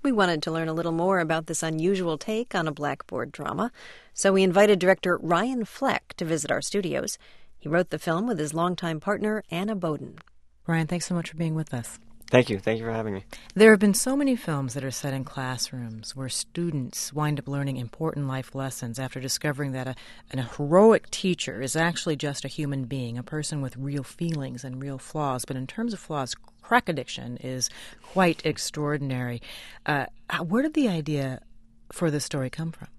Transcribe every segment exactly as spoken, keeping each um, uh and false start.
We wanted to learn a little more about this unusual take on a blackboard drama, so we invited director Ryan Fleck to visit our studios. He wrote the film with his longtime partner, Anna Boden. Ryan, thanks so much for being with us. Thank you. Thank you for having me. There have been so many films that are set in classrooms where students wind up learning important life lessons after discovering that a, a heroic teacher is actually just a human being, a person with real feelings and real flaws. But in terms of flaws, crack addiction is quite extraordinary. Uh, where did the idea for this story come from?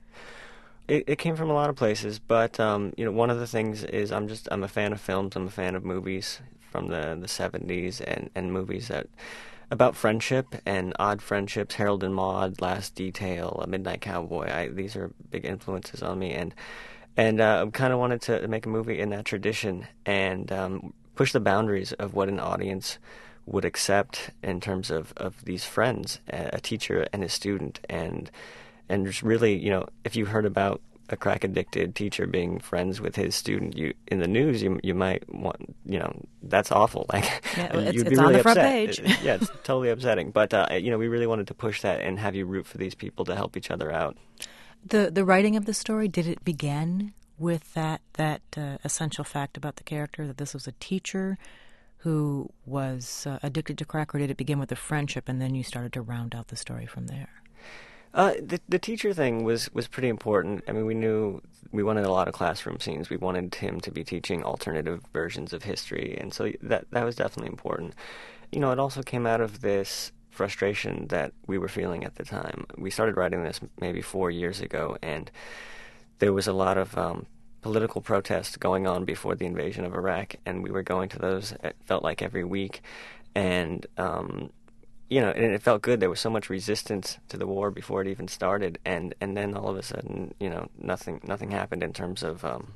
It, it came from a lot of places, but um, you know, one of the things is I'm just I'm a fan of films. I'm a fan of movies from the the seventies and, and movies that about friendship and odd friendships. Harold and Maude, Last Detail, A Midnight Cowboy. I, these are big influences on me, and and uh, I kind of wanted to make a movie in that tradition and um, push the boundaries of what an audience would accept in terms of, of these friends, a teacher and a student, and and just really, you know, if you heard about a crack addicted teacher being friends with his student, you in the news, you you might want, you know, that's awful. Like, yeah, it's, you'd it's be really on the upset. front page. It, yeah, it's totally upsetting. But uh, you know, we really wanted to push that and have you root for these people to help each other out. The the writing of the story, did it begin with that that uh, essential fact about the character, that this was a teacher who was uh, addicted to crack, or did it begin with a friendship and then you started to round out the story from there? Uh, the the teacher thing was, was pretty important. I mean, we knew we wanted a lot of classroom scenes. We wanted him to be teaching alternative versions of history, and so that that was definitely important. You know, it also came out of this frustration that we were feeling at the time. We started writing this maybe four years ago, and there was a lot of um, political protests going on before the invasion of Iraq, and we were going to those, it felt like, every week, and um, you know, and it felt good. There was so much resistance to the war before it even started, and, and then all of a sudden, you know, nothing nothing happened in terms of, um,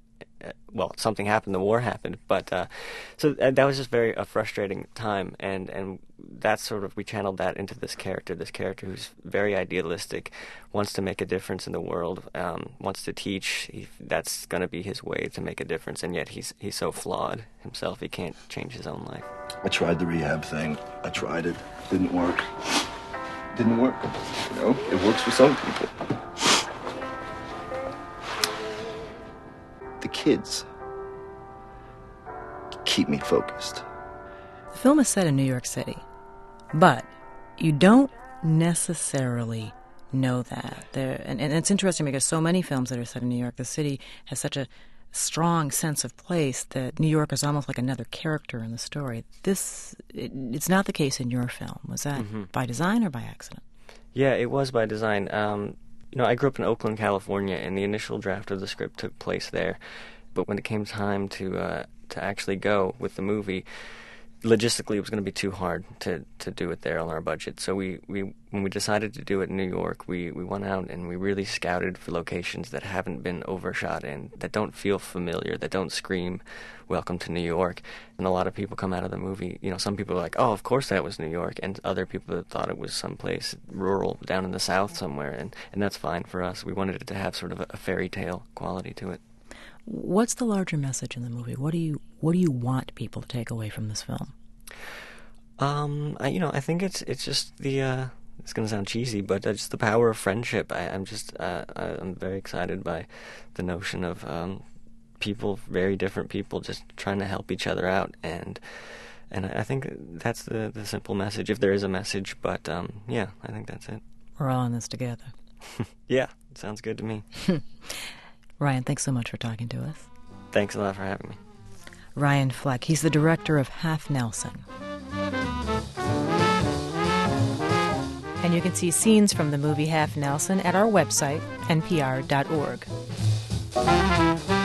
well, something happened, the war happened, but uh, so that was just very a frustrating time, and and that's sort of, we channeled that into this character, this character who's very idealistic, wants to make a difference in the world, um, wants to teach. He, that's going to be his way to make a difference, and yet he's he's so flawed himself, he can't change his own life. I tried the rehab thing. I tried it. Didn't work. Didn't work. You know, it works for some people. The kids keep me focused. The film is set in New York City, but you don't necessarily know that. There, and, and it's interesting because so many films that are set in New York, the city has such a strong sense of place that New York is almost like another character in the story. This, it, it's not the case in your film. Was that mm-hmm. by design or by accident? Yeah, it was by design. Um, you know, I grew up in Oakland, California, and the initial draft of the script took place there. But when it came time to uh, to actually go with the movie, logistically it was going to be too hard to, to do it there on our budget. So we, we when we decided to do it in New York, we, we went out and we really scouted for locations that haven't been overshot in, that don't feel familiar, that don't scream, welcome to New York. And a lot of people come out of the movie, you know, some people are like, oh, of course that was New York, and other people that thought it was someplace rural down in the South somewhere, and, and that's fine for us. We wanted it to have sort of a, a fairy tale quality to it. What's the larger message in the movie? What do you what do you want people to take away from this film? Um, I, you know, I think it's it's just the. Uh, it's going to sound cheesy, but uh, just the power of friendship. I, I'm just uh, I'm very excited by the notion of um, people, very different people, just trying to help each other out, and and I think that's the the simple message, if there is a message. But um, yeah, I think that's it. We're all in this together. Yeah, it sounds good to me. Ryan, thanks so much for talking to us. Thanks a lot for having me. Ryan Fleck, he's the director of Half Nelson. And you can see scenes from the movie Half Nelson at our website, N P R dot org.